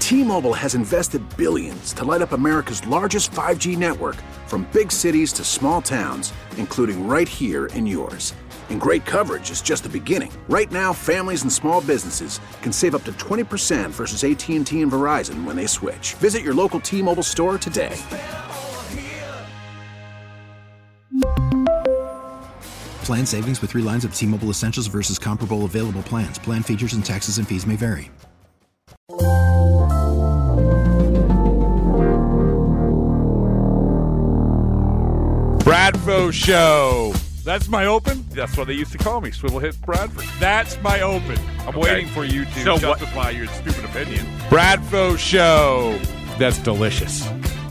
T-Mobile has invested billions to light up America's largest 5G network, from big cities to small towns, including right here in yours. And great coverage is just the beginning. Right now, families and small businesses can save up to 20% versus AT&T and Verizon when they switch. Visit your local T-Mobile store today. Plan savings with 3 lines of T-Mobile Essentials versus comparable available plans. Plan features and taxes and fees may vary. Bradfo Show. That's my open. That's what they used to call me, Swivel Hit Bradford. That's my open. I'm waiting for you to justify your stupid opinion. Bradfo Show. That's delicious.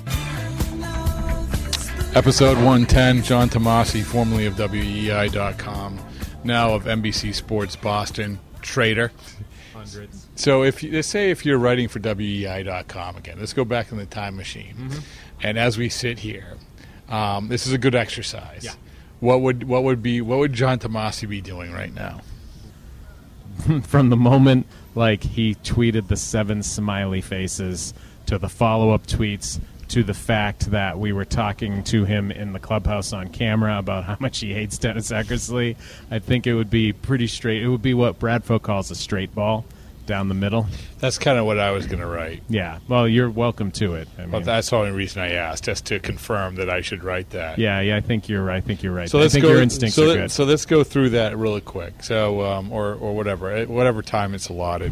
Episode 110, John Tomasi, formerly of WEEI.com, now of NBC Sports Boston, trader. Hundreds. So let's say if you're writing for WEEI.com again, let's go back in the time machine. Mm-hmm. And as we sit here, this is a good exercise. Yeah. What would John Tomasi be doing right now? From the moment he tweeted the 7 smiley faces to the follow-up tweets to the fact that we were talking to him in the clubhouse on camera about how much he hates Dennis Eckersley, I think it would be pretty straight. It would be what Bradfo calls a straight ball down the middle. That's kind of what I was going to write. Yeah. Well, you're welcome to it. Well, that's the only reason I asked, just to confirm that I should write that. Yeah, I think you're right. So I think your instincts are good. So let's go through that really quick. So, or whatever time it's allotted.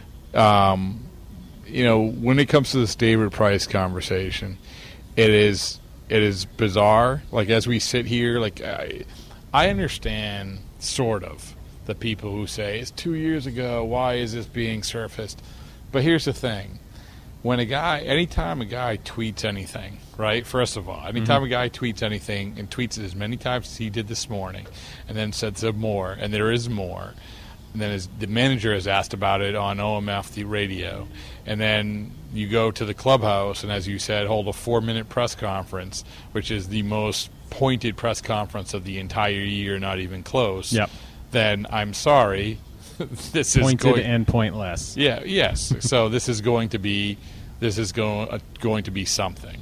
When it comes to this David Price conversation, it is bizarre. As we sit here, I understand sort of the people who say it's 2 years ago. Why is this being surfaced? But here's the thing: anytime a guy tweets anything, right? First of all, anytime a guy tweets anything and tweets it as many times as he did this morning, and then said some more, and there is more. And then the manager has asked about it on OMF, the radio. And then you go to the clubhouse and, as you said, hold a 4-minute press conference, which is the most pointed press conference of the entire year, not even close. Yep. Then I'm sorry. This is pointed and pointless. Yeah. Yes. So this is going to be something.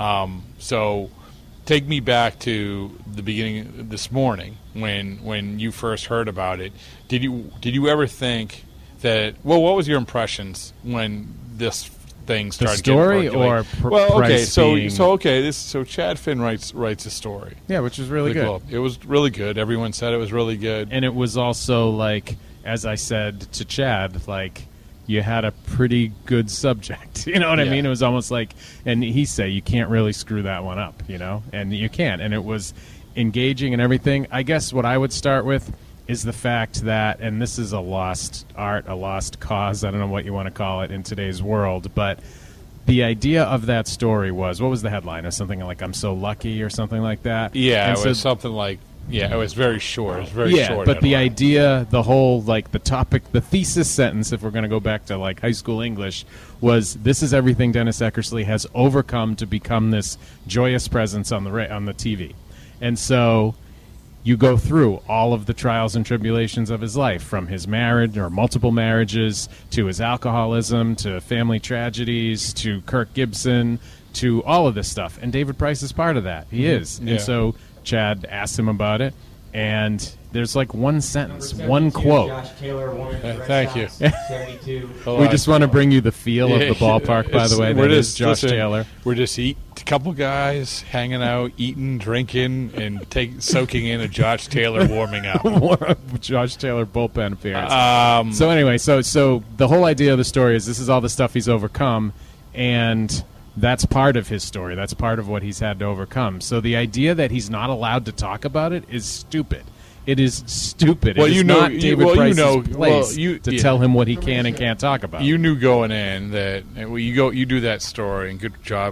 So take me back to the beginning this morning when you first heard about it. Did you ever think that? Well, what was your impressions when this thing started? The story getting or Price being... So Chad Finn writes a story. Yeah, which was really good. It was really good. Everyone said it was really good, and it was also as I said to Chad, you had a pretty good subject. You know what I mean? It was almost and he said you can't really screw that one up, and you can't. And it was engaging and everything. I guess what I would start with is the fact that, and this is a lost art, a lost cause, I don't know what you want to call it in today's world, but the idea of that story was, what was the headline? Or something like, I'm so lucky, or something like that? Yeah, and it was something like, it was very short. It was very short. But headline. The idea, the whole, the topic, the thesis sentence, if we're going to go back to, high school English, was this is everything Dennis Eckersley has overcome to become this joyous presence on the TV. And so you go through all of the trials and tribulations of his life, from his marriage or multiple marriages to his alcoholism to family tragedies to Kirk Gibson to all of this stuff. And David Price is part of that. He is. Yeah. And so Chad asked him about it, and there's one sentence, one quote. Josh Taylor, thank you. 72. We just want to bring you the feel of the ballpark, by the way. That is Josh Taylor. We're just a couple guys hanging out, eating, drinking, and soaking in a Josh Taylor warming up. Josh Taylor bullpen appearance. So anyway, so the whole idea of the story is this is all the stuff he's overcome, and that's part of his story. That's part of what he's had to overcome. So the idea that he's not allowed to talk about it is stupid. It is stupid. Well, it is not David Price's place to tell him what he can and can't talk about. You knew going in that you do that story, and good job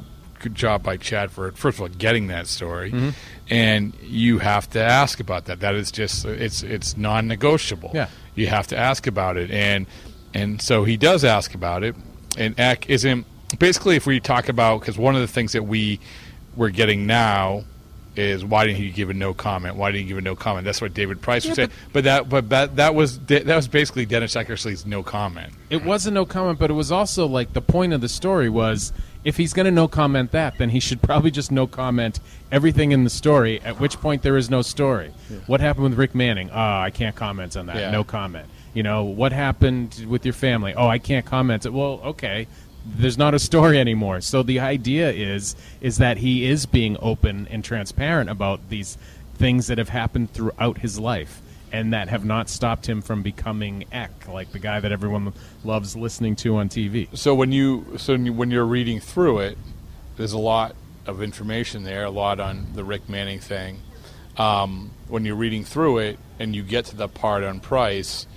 by Chad for first of all getting that story, and you have to ask about that. That is just it's non-negotiable. Yeah, you have to ask about it, and so he does ask about it, and Eck isn't basically if we talk about because one of the things that we're getting now is why didn't he give a no comment? Why didn't he give a no comment? That's what David Price was saying. But that was basically Dennis Eckersley's no comment. It was a no comment, but it was also like the point of the story was if he's going to no comment that, then he should probably just no comment everything in the story, at which point there is no story. Yeah. What happened with Rick Manning? Oh, I can't comment on that. Yeah. No comment. You know, what happened with your family? Oh, I can't comment. Well, okay. There's not a story anymore. So the idea is that he is being open and transparent about these things that have happened throughout his life and that have not stopped him from becoming Eck, like the guy that everyone loves listening to on TV. So when you're reading through it, there's a lot of information there, a lot on the Rick Manning thing. When you're reading through it and you get to the part on Price,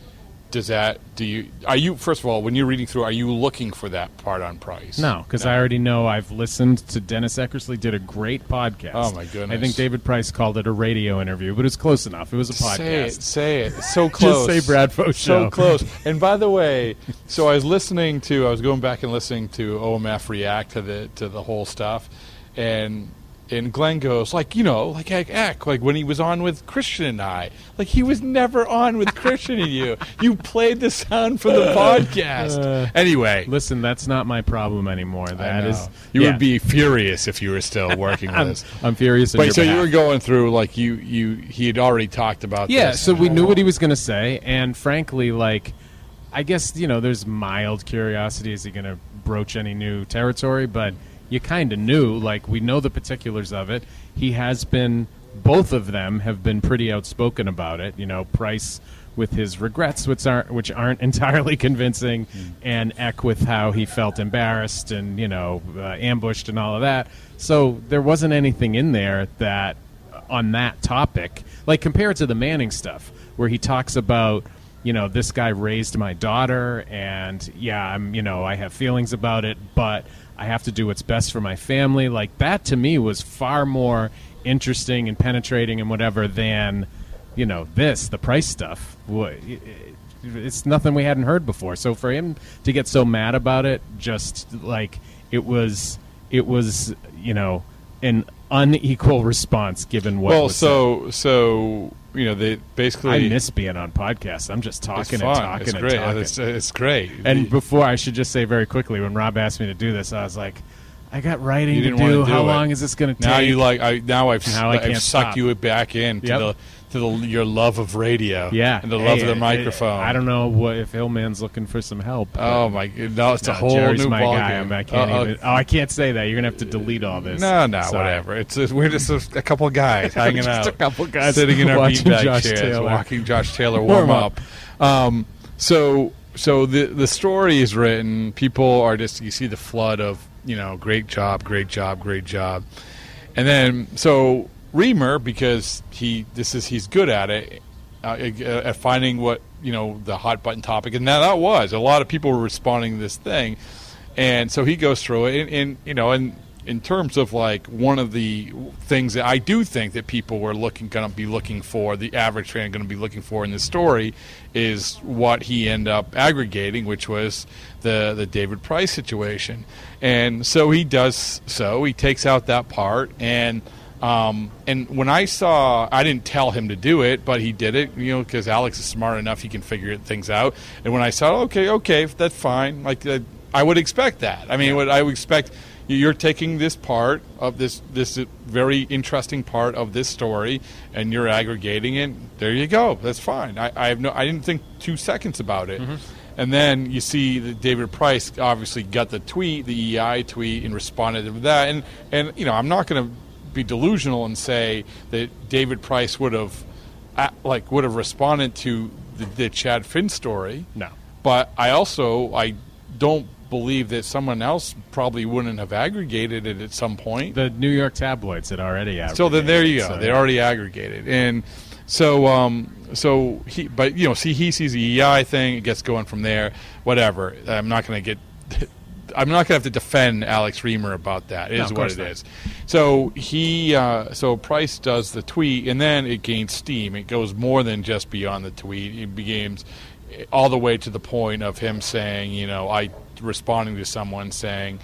are you first of all, when you're reading through, are you looking for that part on Price? No, because I already know. I've listened to Dennis Eckersley did a great podcast. Oh my goodness! I think David Price called it a radio interview, but it was close enough. It was a podcast. Say it. So close. Just say Bradfo Show. So close. And by the way, so I was going back and listening to OMF react to the whole stuff, and Glenn goes, like Eck, like when he was on with Christian and I. Like, he was never on with Christian and you. You played the sound for the podcast. Anyway. Listen, that's not my problem anymore. You would be furious if you were still working with us. I'm furious on your so behalf. You were going through, like, he had already talked about this. Yeah, so we knew what he was going to say, and frankly, like, I guess, there's mild curiosity. Is he going to broach any new territory? But you kind of knew, like, we know the particulars of it. He has been, both of them have been pretty outspoken about it. Price with his regrets, which aren't entirely convincing, and Eck with how he felt embarrassed and, ambushed and all of that. So there wasn't anything in there that, on that topic, like compared to the Manning stuff, where he talks about, this guy raised my daughter, and I have feelings about it, but I have to do what's best for my family. Like, that to me was far more interesting and penetrating and whatever than, the Price stuff. It's nothing we hadn't heard before. So for him to get so mad about it, just like it was, an unequal response given what was said. So they basically. I miss being on podcasts. I'm just talking and talking and talking. It's great. And before, I should just say very quickly, when Rob asked me to do this, I was like, I got writing to do. How long is this going to take? Now I've sucked you back in to your love of radio. Yeah, and the love of the microphone. I don't know if Hillman's looking for some help. Oh my! No, it's a whole Jerry's new my guy. ballgame. I can't even. I can't say that. You're gonna have to delete all this. No, whatever. We're just a couple of guys hanging out. Just a couple of guys sitting in our beanbag chairs, watching Josh Taylor warm up. So the story is written. People are just, you see the flood of, great job, and then so Reamer, because he's good at it, at finding what the hot button topic, and now that was a lot of people were responding to this thing, and so he goes through it, and in terms of, like, one of the things that I do think that people were going to be looking for, the average fan going to be looking for in this story, is what he ended up aggregating, which was the David Price situation. And so he does so. He takes out that part, and when I didn't tell him to do it, but he did it, because Alex is smart enough, he can figure things out. And when I saw, okay, that's fine. Like, I would expect that. I mean, what I would expect. You're taking this part of this very interesting part of this story, and you're aggregating it. There you go. That's fine. I didn't think 2 seconds about it. Mm-hmm. And then you see that David Price obviously got the tweet, the EI tweet, and responded to that. And I'm not going to be delusional and say that David Price would have responded to the Chad Finn story. No. But I don't believe that someone else probably wouldn't have aggregated it at some point. The New York tabloids had already aggregated. So then there you go. They already aggregated. And so he sees the EI thing, it gets going from there, whatever. I'm not going to have to defend Alex Reamer about that. It is what it is. So so Price does the tweet, and then it gains steam. It goes more than just beyond the tweet. It becomes all the way to the point of him saying, responding to someone saying,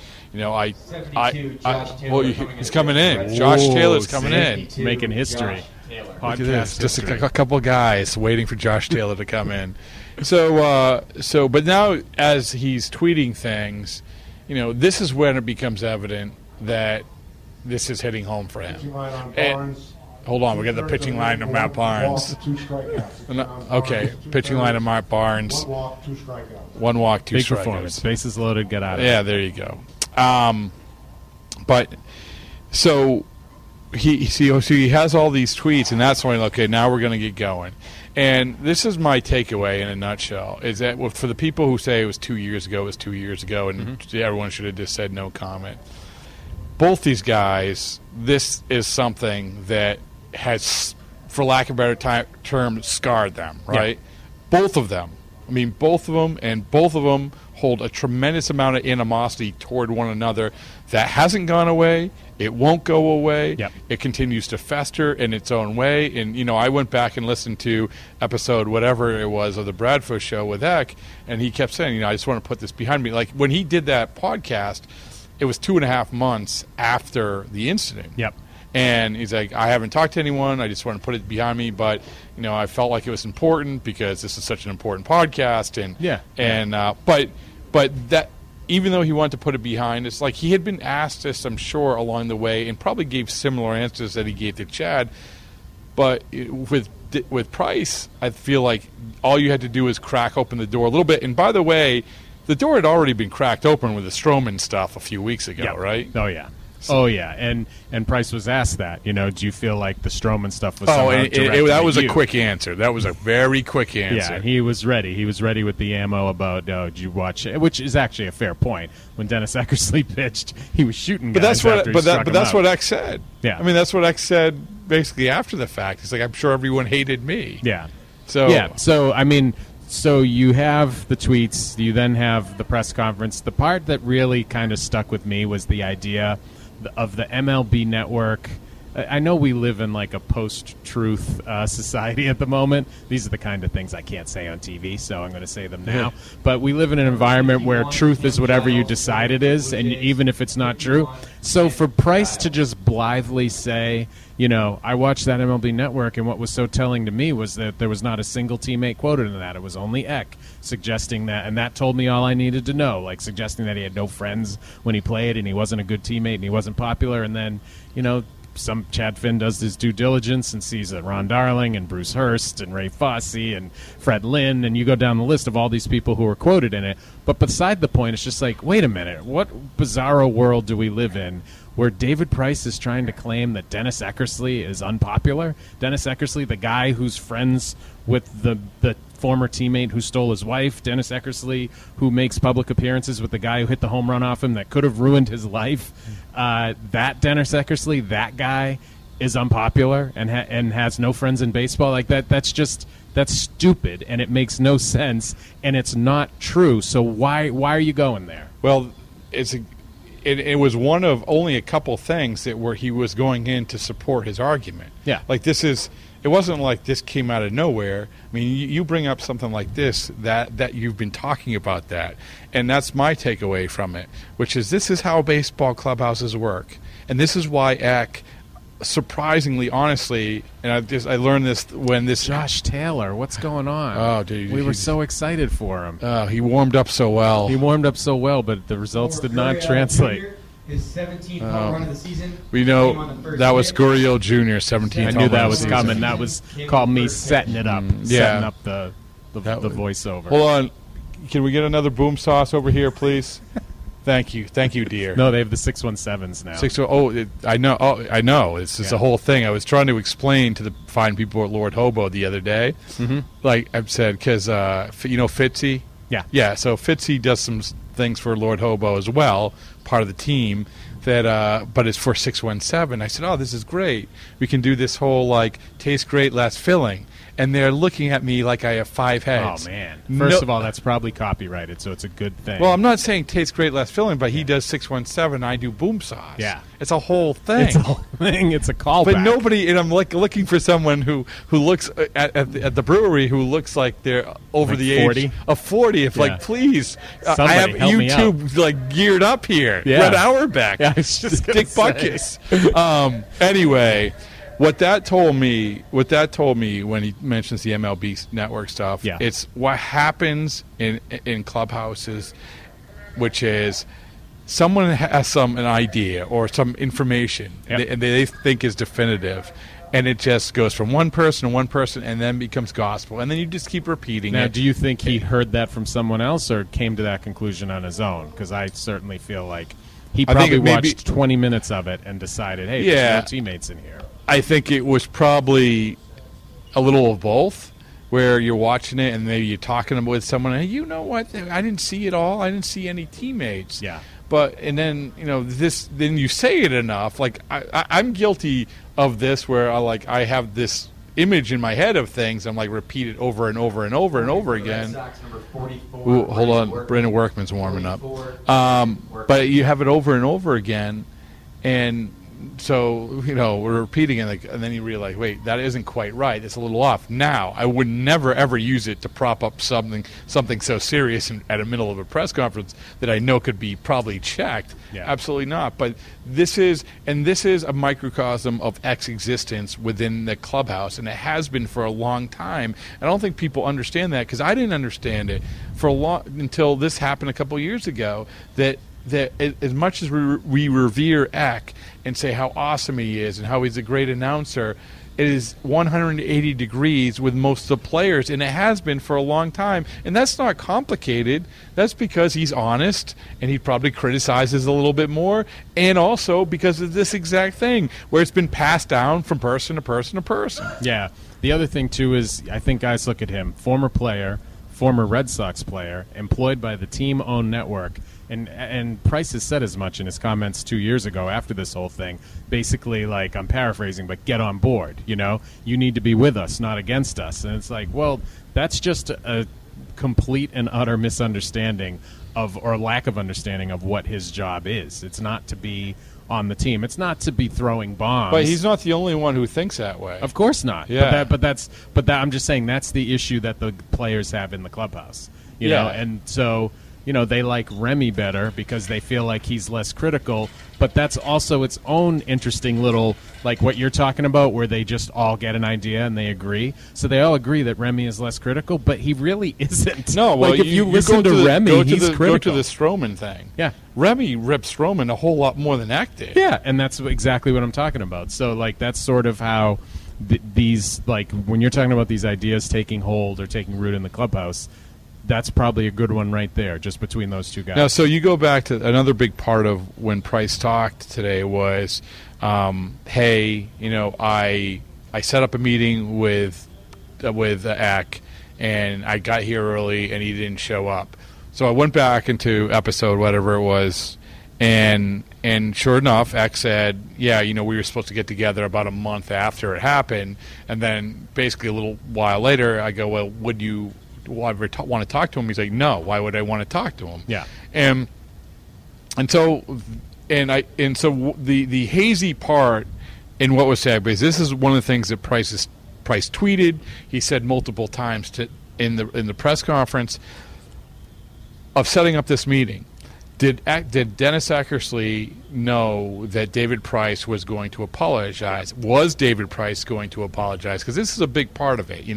he's coming in. Josh Taylor's coming in. Making history. Look at this. Just a couple of guys waiting for Josh Taylor to come in. But now as he's tweeting things, this is when it becomes evident that this is hitting home for him. Hold on, we got the pitching line of Matt Barnes. Okay, pitching line of Matt Barnes. 1 walk, 2 strikeouts. Big performance. Bases loaded, get out of it. Yeah, there you go. But so he has all these tweets, and that's when, okay, now we're going to get going. And this is my takeaway in a nutshell, is that for the people who say it was 2 years ago, and everyone should have just said no comment. Both these guys, this is something that has, for lack of a better term, scarred them, right? Yeah. Both of them. Both of them hold a tremendous amount of animosity toward one another that hasn't gone away. It won't go away. Yep. It continues to fester in its own way. And, I went back and listened to episode whatever it was of the Bradford Show with Eck, and he kept saying, I just want to put this behind me. Like, when he did that podcast, it was 2.5 months after the incident. Yep. And he's like, I haven't talked to anyone. I just want to put it behind me. But, I felt like it was important because this is such an important podcast. But that, even though he wanted to put it behind, it's like he had been asked this, I'm sure, along the way, and probably gave similar answers that he gave to Chad. But with Price, I feel like all you had to do was crack open the door a little bit. And by the way, the door had already been cracked open with the Stroman stuff a few weeks ago, right? Oh, yeah. And Price was asked that. Do you feel like the Stroman stuff was that was a quick answer. That was a very quick answer. Yeah, he was ready. He was ready with the ammo about, did you watch it? Which is actually a fair point. When Dennis Eckersley pitched, he was shooting guys that's what Eck said. Yeah. That's what Eck said basically after the fact. He's like, I'm sure everyone hated me. Yeah. So you have the tweets. You then have the press conference. The part that really kind of stuck with me was the idea of the MLB Network. I know we live in like a post-truth society at the moment. These are the kind of things I can't say on TV, so I'm going to say them now. But we live in an environment where truth is whatever you decide it is, and even if it's not true. So for Price to just blithely say, I watched that MLB Network, and what was so telling to me was that there was not a single teammate quoted in that. It was only Eck suggesting that, and that told me all I needed to know, like suggesting that he had no friends when he played, and he wasn't a good teammate, and he wasn't popular, and then, some Chad Finn does his due diligence and sees that Ron Darling and Bruce Hurst and Ray Fosse and Fred Lynn, and you go down the list of all these people who were quoted in it. But beside the point, it's just like, wait a minute, what bizarro world do we live in where David Price is trying to claim that Dennis Eckersley is unpopular? Dennis Eckersley, the guy who's friends with the former teammate who stole his wife, Dennis Eckersley, who makes public appearances with the guy who hit the home run off him that could have ruined his life. That Dennis Eckersley, that guy, is unpopular and has no friends in baseball. Like that's stupid, and it makes no sense, and it's not true. So why are you going there? Well, it was one of only a couple things where he was going in to support his argument. Yeah, like it wasn't like this came out of nowhere. I mean, you bring up something like this that you've been talking about that, and that's my takeaway from it, which is this is how baseball clubhouses work, and this is why Eck, surprisingly, honestly, and I learned this when this Josh Taylor, what's going on? Oh, dude, we were so excited for him. He warmed up so well. But the results did not translate. His 17th home run of the season. We know that was Gurriel Jr. 17th. I knew that was coming. That was called me setting it up, setting up the voiceover. Hold on, can we get another boom sauce over here, please? Thank you, dear. No, they have the 617s now. I know. Oh, I know. It's just a whole thing. I was trying to explain to the fine people at Lord Hobo the other day. Mm-hmm. Like I've said, because Fitzy. Yeah. So Fitzy does some things for Lord Hobo as well, part of the team. But it's for 617. I said, this is great. We can do this whole tastes great, last filling. And they're looking at me like I have 5 heads. Oh, man. First of all, that's probably copyrighted, so it's a good thing. Well, I'm not saying tastes great, last filling, but he does 617, I do boom sauce. Yeah. It's a whole thing. It's a whole thing. It's a callback. But nobody, and I'm looking for someone who looks at the brewery who looks like they're over like the 40? age of 40. If please, I have help me YouTube geared up here. Yeah. Red Auerbach. Yeah, I was just Dick Butkus. Anyway, what that told me when he mentions the MLB Network stuff, it's what happens in clubhouses, which is someone has an idea or some information and they think is definitive, and it just goes from one person to one person and then becomes gospel, and then you just keep repeating it. Now, do you think he heard that from someone else or came to that conclusion on his own? Because I certainly feel like he probably watched 20 minutes of it and decided, hey, there's no teammates in here. I think it was probably a little of both, where you're watching it and maybe you're talking with someone, hey, you know what? I didn't see it all. I didn't see any teammates. Yeah. But, and then, then you say it enough. Like, I'm guilty of this where I have this image in my head of things. I'm repeat it over and over and over and over again. Ooh, hold on. Brandon Workman's warming up. But you have it over and over again. And so, we're repeating it, and then you realize, wait, that isn't quite right. It's a little off. Now, I would never, ever use it to prop up something so serious at the middle of a press conference that I know could be probably checked. Yeah. Absolutely not. But this is a microcosm of X existence within the clubhouse, and it has been for a long time. I don't think people understand that, because I didn't understand it until this happened a couple years ago, that as much as we revere Eck and say how awesome he is and how he's a great announcer, it is 180 degrees with most of the players, and it has been for a long time. And that's not complicated. That's because he's honest, and he probably criticizes a little bit more, and also because of this exact thing, where it's been passed down from person to person to person. Yeah. The other thing, too, is I think guys look at him, former player, former Red Sox player, employed by the team-owned network. And Price has said as much in his comments 2 years ago after this whole thing. Basically, I'm paraphrasing, but get on board. You need to be with us, not against us. And it's well, that's just a complete and utter misunderstanding or lack of understanding of what his job is. It's not to be on the team. It's not to be throwing bombs. But he's not the only one who thinks that way. Of course not. Yeah. But I'm just saying that's the issue that the players have in the clubhouse. You know, and so. They like Remy better because they feel like he's less critical, but that's also its own interesting little, what you're talking about, where they just all get an idea and they agree. So they all agree that Remy is less critical, but he really isn't. No, well, if you listen to Remy, he's critical. Go to the Stroman thing. Yeah. Remy ripped Stroman a whole lot more than Eck did. Yeah, and that's exactly what I'm talking about. So, that's sort of how these, when you're talking about these ideas taking hold or taking root in the clubhouse, that's probably a good one right there, just between those two guys. Now, so you go back to another big part of when Price talked today was, hey, I set up a meeting with Eck, and I got here early, and he didn't show up. So I went back into episode whatever it was, and sure enough, Eck said, yeah, we were supposed to get together about a month after it happened, and then basically a little while later, I go, well, would you want to talk to him? He's like, no. Why would I want to talk to him? Yeah. And so the hazy part in what was said, because this is one of the things that Price tweeted. He said multiple times in the press conference of setting up this meeting. Did Dennis Eckersley know that David Price was going to apologize? Was David Price going to apologize? Because this is a big part of it.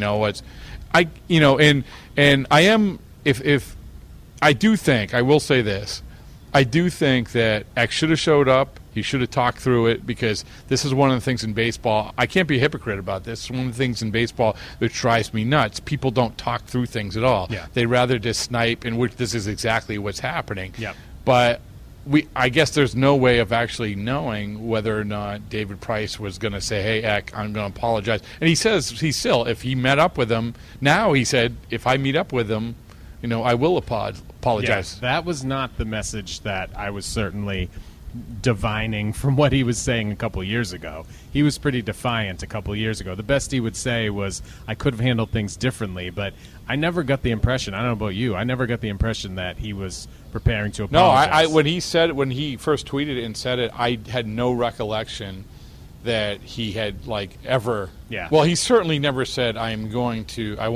I do think, I will say this, I do think that Eck should have showed up. He should have talked through it, because this is one of the things in baseball. I can't be a hypocrite about this. It's one of the things in baseball that drives me nuts. People don't talk through things at all. Yeah. They rather just snipe, and this is exactly what's happening. Yeah. But I guess there's no way of actually knowing whether or not David Price was going to say, hey, Eck, I'm going to apologize. And he says if he met up with him, now he said, if I meet up with him, I will apologize. Yeah, that was not the message that I was certainly divining from what he was saying a couple years ago. He was pretty defiant a couple years ago. The best he would say was, I could have handled things differently, but I never got the impression, I don't know about you, I never got the impression that he was preparing to apologize. No, when he first tweeted it and said it, I had no recollection that he had ever. Yeah. Well, he certainly never said, I want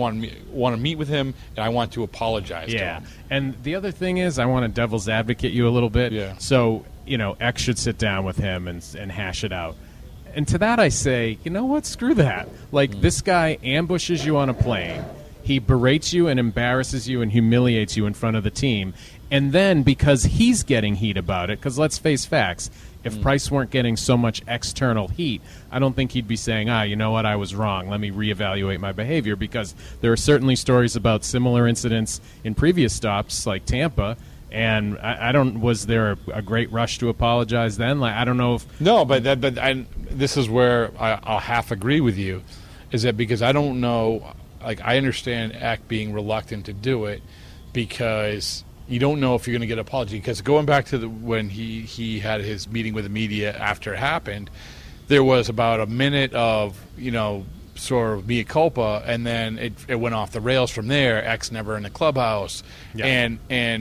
to meet with him and I want to apologize to him. And the other thing is, I want to devil's advocate you a little bit. Yeah. So, X should sit down with him and hash it out. And to that I say, you know what? Screw that. This guy ambushes you on a plane. He berates you and embarrasses you and humiliates you in front of the team. And then, because he's getting heat about it, because let's face facts, if Price weren't getting so much external heat, I don't think he'd be saying, you know what, I was wrong. Let me reevaluate my behavior, because there are certainly stories about similar incidents in previous stops, like Tampa, and was there a great rush to apologize then? I don't know if... No, but this is where I'll half agree with you, is that because I don't know, I understand Eck being reluctant to do it because... You don't know if you're going to get an apology, because going back to when he had his meeting with the media after it happened, there was about a minute of sort of mea culpa, and then it went off the rails from there. X never in the clubhouse, and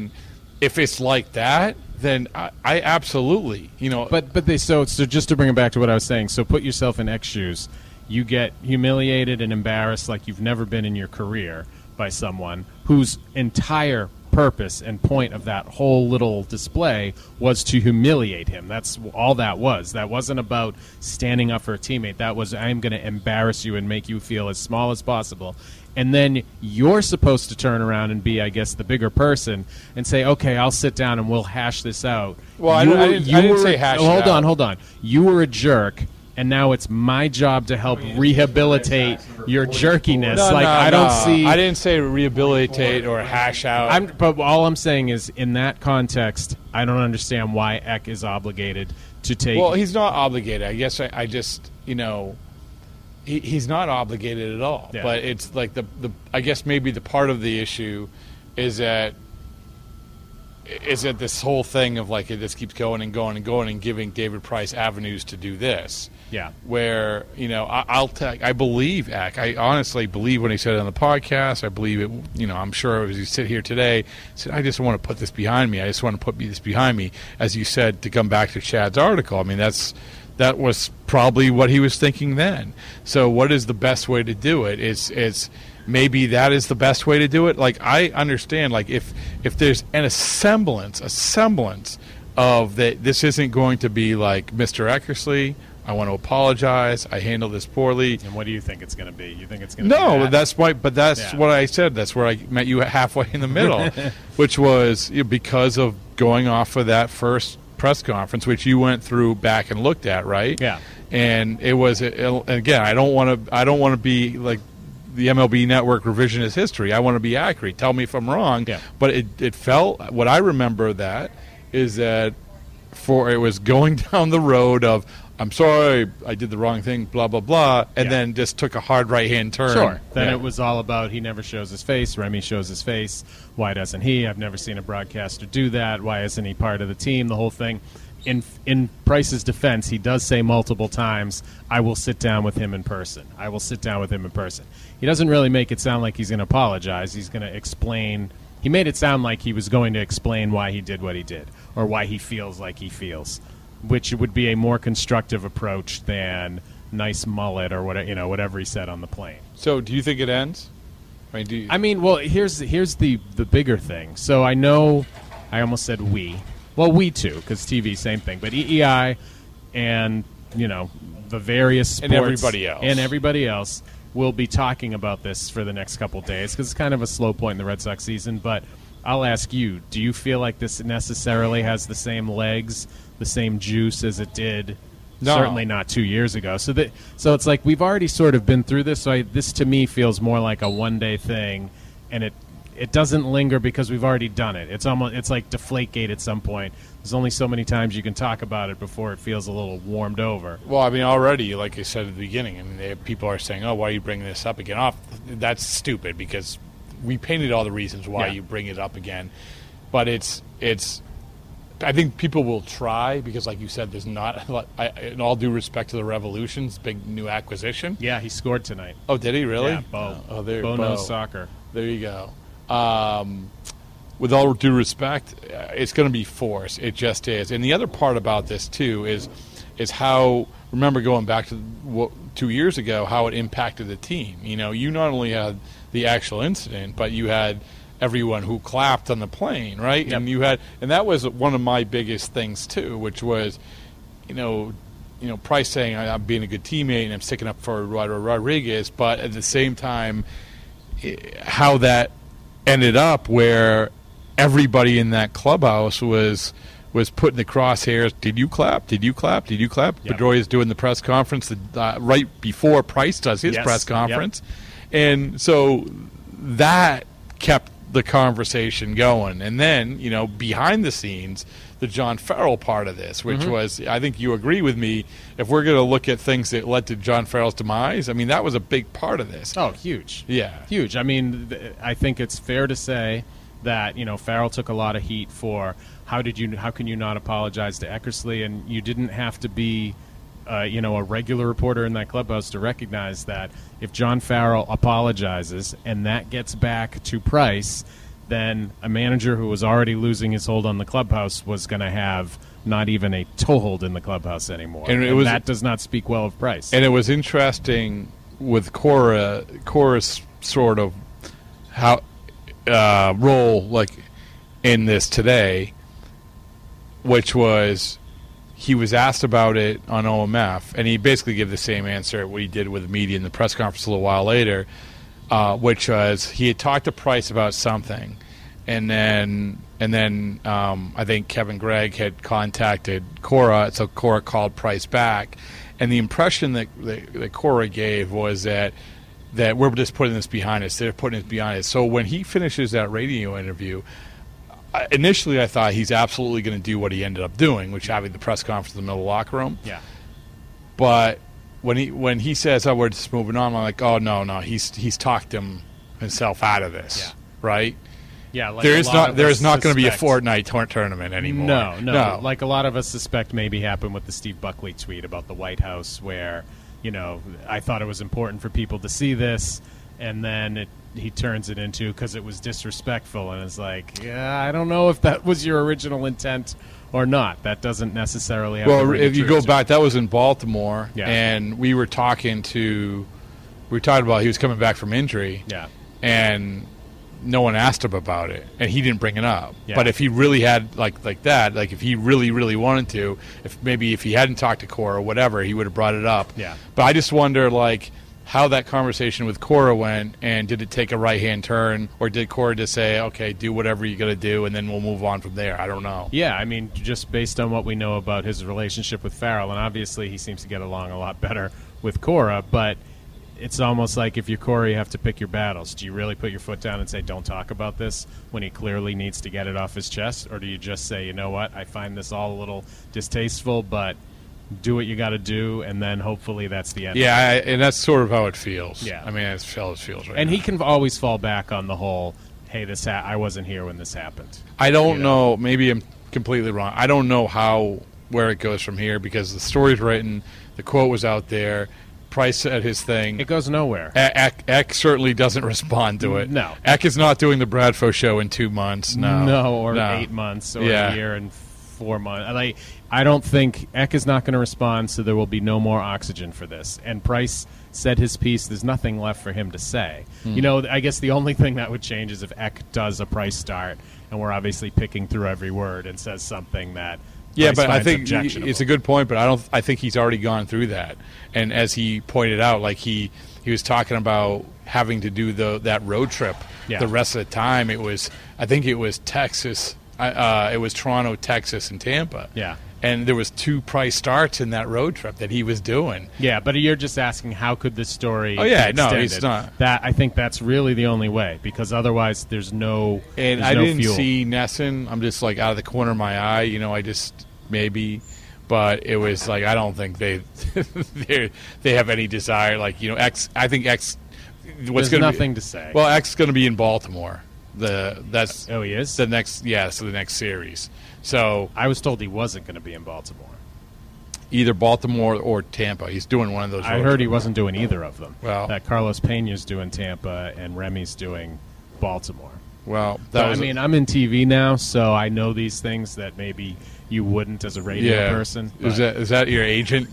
if it's like that, then I absolutely But they so just to bring it back to what I was saying. So put yourself in X's shoes. You get humiliated and embarrassed like you've never been in your career by someone whose entire purpose and point of that whole little display was to humiliate him. That's all that was. That wasn't about standing up for a teammate. That was, I'm going to embarrass you and make you feel as small as possible. And then you're supposed to turn around and be, I guess, the bigger person and say, okay, I'll sit down and we'll hash this out. Well, I didn't say hash it out. Hold on. You were a jerk, and now it's my job to help rehabilitate your jerkiness. I didn't say rehabilitate or hash out. But all I'm saying is, in that context, I don't understand why Eck is obligated to take... Well, he's not obligated. I guess I just, he's not obligated at all. Yeah. But it's the I guess maybe the part of the issue is that this whole thing of it just keeps going and going and going and giving David Price avenues to do this. Yeah. Where, I believe Eck. I honestly believe when he said it on the podcast. I believe it, I'm sure as you sit here today, said, I just want to put this behind me. I just want to put this behind me. As you said, to come back to Chad's article, I mean, that was probably what he was thinking then. So what is the best way to do it? It's maybe that is the best way to do it. I understand, if there's a semblance of that, this isn't going to be like Mr. Eckersley, I want to apologize, I handled this poorly. And what do you think it's going to be? You think it's going to be No, that's what I said. That's where I met you halfway in the middle, which was because of going off of that first press conference, which you went through back and looked at, right? Yeah. And it was, again, I don't want to be like the MLB Network revisionist history. I want to be accurate. Tell me if I'm wrong. Yeah. But it felt, what I remember that is that it was going down the road of, I'm sorry, I did the wrong thing, blah, blah, blah, and then just took a hard right-hand turn. Sure. Then it was all about he never shows his face, Remy shows his face, why doesn't he? I've never seen a broadcaster do that, why isn't he part of the team, the whole thing. In Price's defense, he does say multiple times, I will sit down with him in person. I will sit down with him in person. He doesn't really make it sound like he's going to apologize. He's going to explain. He made it sound like he was going to explain why he did what he did or why he feels like he feels, which would be a more constructive approach than nice mullet or whatever he said on the plane. So do you think it ends? I mean, well, here's the bigger thing. So I know I almost said we. Well, we too, because TV, same thing. But EEI and, the various sports. And everybody else. Will be talking about this for the next couple days because it's kind of a slow point in the Red Sox season. But I'll ask you, do you feel like this necessarily has the same legs, the same juice as it did? No. Certainly not 2 years ago. So it's like we've already sort of been through this. So this, to me, feels more like a one-day thing, and it doesn't linger because we've already done it. It's like Deflategate at some point. There's only so many times you can talk about it before it feels a little warmed over. Well, I mean, already, like I said at the beginning, people are saying, "Oh, why are you bringing this up again?" That's stupid because we painted all the reasons why you bring it up again. But it's I think people will try because, like you said, there's not. In all due respect to the Revolution's big new acquisition. Yeah, he scored tonight. Oh, did he really? Yeah, Bo. Bo knows soccer. There you go. With all due respect, it's going to be forced. It just is. And the other part about this too is how. Remember going back to 2 years ago, how it impacted the team. You know, you not only had the actual incident, but you had everyone who clapped on the plane, right? Yep. And that was one of my biggest things too, which was, you know, Price saying I'm being a good teammate and I'm sticking up for Rodriguez, but at the same time, how that ended up where everybody in that clubhouse was put in the crosshairs. Did you clap? Did you clap? Did you clap? Yep. Pedroia's doing the press conference right before Price does his press conference. Yep. And so that kept the conversation going. And then, behind the scenes, the John Farrell part of this, which was, I think you agree with me, if we're going to look at things that led to John Farrell's demise, I mean, that was a big part of this. Oh, huge. Yeah. Huge. I mean, I think it's fair to say that, Farrell took a lot of heat for how can you not apologize to Eckersley, and you didn't have to be a regular reporter in that clubhouse to recognize that if John Farrell apologizes and that gets back to Price, then a manager who was already losing his hold on the clubhouse was going to have not even a toehold in the clubhouse anymore. And that does not speak well of Price. And it was interesting with Cora's sort of role like in this today, which was he was asked about it on OMF, and he basically gave the same answer what he did with the media in the press conference a little while later, which was he had talked to Price about something, and then I think Kevin Gregg had contacted Cora, so Cora called Price back, and the impression that Cora gave was that we're just putting this behind us. They're putting it behind us. So when he finishes that radio interview, initially I thought he's absolutely going to do what he ended up doing, which having the press conference in the middle of the locker room. Yeah. But when he says, "Oh, we're just moving on," I'm like, "Oh no, he's talked himself out of this, right?" Yeah, like there is not going to be a Fortnite tournament anymore. No. Like a lot of us suspect maybe happened with the Steve Buckley tweet about the White House, where I thought it was important for people to see this, and then he turns it into because it was disrespectful, and it's like, yeah, I don't know if that was your original intent or not. That doesn't necessarily have to ring if you true. go back, that was in Baltimore, yeah. And we were talking about he was coming back from injury, yeah, and no one asked him about it, and he didn't bring it up. Yeah. But if he really had like that, like if he really, really wanted to, if he hadn't talked to Cora or whatever, he would have brought it up. Yeah. But I just wonder, like, how that conversation with Cora went, and did it take a right-hand turn, or did Cora just say, okay, do whatever you got to do, and then we'll move on from there? I don't know. Yeah, I mean, just based on what we know about his relationship with Farrell, and obviously he seems to get along a lot better with Cora, but it's almost like if you're Cora, you have to pick your battles. Do you really put your foot down and say, don't talk about this, when he clearly needs to get it off his chest? Or do you just say, you know what, I find this all a little distasteful, but do what you got to do, and then hopefully that's the end. Yeah, and that's sort of how it feels. Yeah. I mean, that's how it feels right and now. he can always fall back on the whole, hey, I wasn't here when this happened. I don't know. Maybe I'm completely wrong. I don't know where it goes from here, because the story's written, the quote was out there, Price said his thing. It goes nowhere. Eck certainly doesn't respond to it. No. Eck is not doing the Bradfo show in 2 months. No, 8 months, or a year and 4 months. I don't think Eck is not going to respond, so there will be no more oxygen for this. And Price said his piece. There's nothing left for him to say. I guess the only thing that would change is if Eck does a Price start, and we're obviously picking through every word, and says something that Yeah, Price but I think objectionable. It's a good point, but I think he's already gone through that. And as he pointed out, like he was talking about having to do that road trip the rest of the time. I think it was Texas. It was Toronto, Texas, and Tampa. Yeah. And there was 2 Price starts in that road trip that he was doing. Yeah, but you're just asking how could this story Oh, yeah, be no, extended? it's not. I think that's really the only way, because otherwise there's no And there's I no didn't fuel. see Nesson. I'm just like out of the corner of my eye. I just maybe. But it was like, I don't think they have any desire. Like, X. I think X. There's nothing to say. Well, X is going to be in Baltimore. He is? the next. Yeah, so the next series. So I was told he wasn't going to be in Baltimore. Either Baltimore or Tampa. He's doing one of those. I heard he wasn't doing either of them. Well, that Carlos Pena's doing Tampa and Remy's doing Baltimore. Well, I'm in TV now, so I know these things that maybe you wouldn't as a radio person. Is that your agent?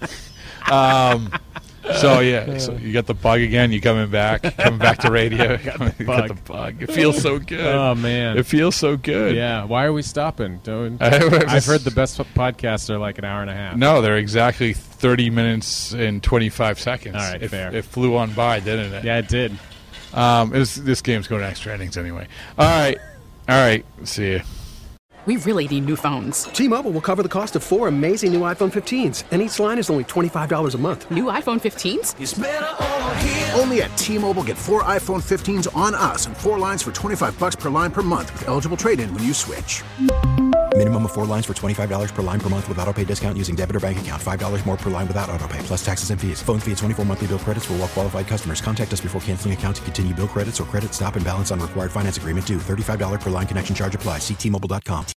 So you got the bug again. You coming back to radio? got the bug. It feels so good. Oh man, it feels so good. Yeah. Why are we stopping? I've heard the best podcasts are like an hour and a half. No, they're exactly 30 minutes and 25 seconds. All right, fair. It flew on by, didn't it? Yeah, it did. This game's going to extra innings anyway. All right. See you. We really need new phones. T-Mobile will cover the cost of 4 amazing new iPhone 15s, and each line is only $25 a month. New iPhone 15s? It's better over here. Only at T-Mobile, get 4 iPhone 15s on us and 4 lines for $25 per line per month with eligible trade-in when you switch. Minimum of 4 lines for $25 per line per month with autopay discount using debit or bank account. $5 more per line without autopay, plus taxes and fees. Phone fee at 24 monthly bill credits for well-qualified customers. Contact us before canceling account to continue bill credits or credit stop and balance on required finance agreement due. $35 per line connection charge applies. See T-Mobile.com.